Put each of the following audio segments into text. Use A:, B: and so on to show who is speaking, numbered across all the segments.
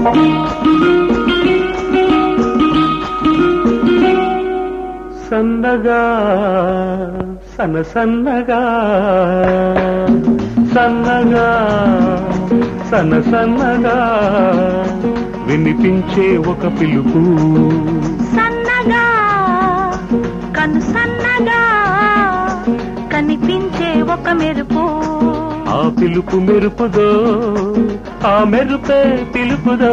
A: సన్నగా సన్నగా సన్నగా సన్నగా వినిపించే ఒక పిలుపు,
B: సన్నగా కను సన్నగా కనిపించే ఒక మెరుపు.
A: ఆ పిలుపు మెరుపుదో, ఆ మెరుపే పిలుపుదో.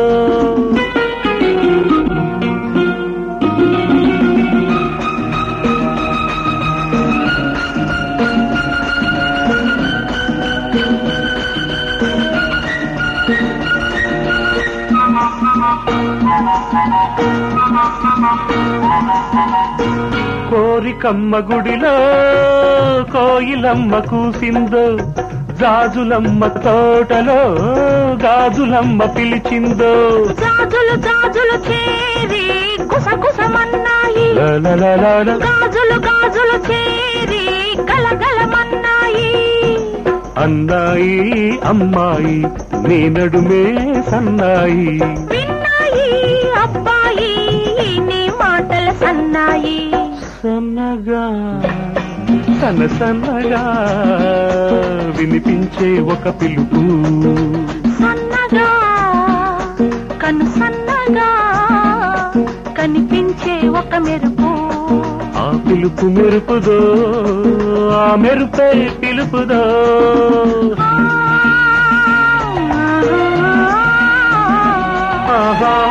A: కోరికమ్మ గుడిలో కోయిలమ్మ కూసిందో, జాజులమ్మ తోటలో గాజులమ్మ పిలిచిందో.
B: గాజులు గాజులు చేరి గుసగుసమన్నాయి, గాజులు గాజులు చేరి గలగలమన్నాయి.
A: అన్నాయి అమ్మాయి నీ నడుమే సన్నాయి,
B: విన్నాయి అబ్బాయి నీ మాటల సన్నాయి.
A: సన్నగా సన్నగా వినిపించే ఒక పిలుపు,
B: సన్నగా కను సన్నగా కనిపించే ఒక మెరుపు.
A: ఆ పిలుపు మెరుపుదో, ఆ మెరుపే పిలుపుదో. ఆహా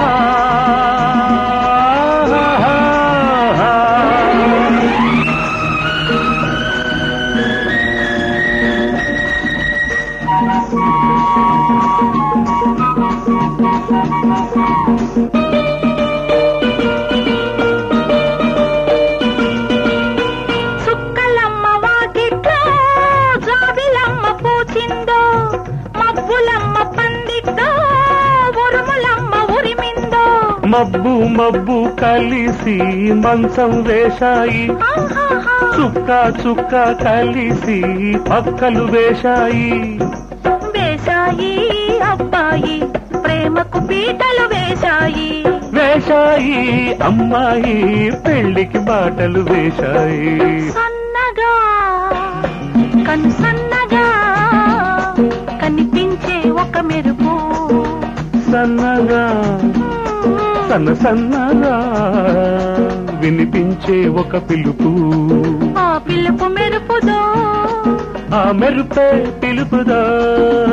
B: సుక్కలమ్మ వాకిట్లో జాబిలమ్మ పూచిందో, మబ్బులమ్మ పందిట్లో ఉరుములమ్మ ఉరిమిందో.
A: మబ్బు మబ్బు కలిసి మంచం వేశాయి, చుక్క చుక్క కలిసి పక్కలు వేశాయి.
B: వేశాయి అబ్బాయి ప్రేమకు పీటలు వేశాయి,
A: వేశాయి అమ్మాయి పెళ్లికి బాటలు వేశాయి.
B: సన్నగా కను సన్నగా కనిపించే ఒక మెరుపు,
A: సన్నగా సన్నగా వినిపించే ఒక పిలుపు.
B: ఆ పిలుపు మెరుపుదో,
A: ఆ మెరుపే పిలుపుదో.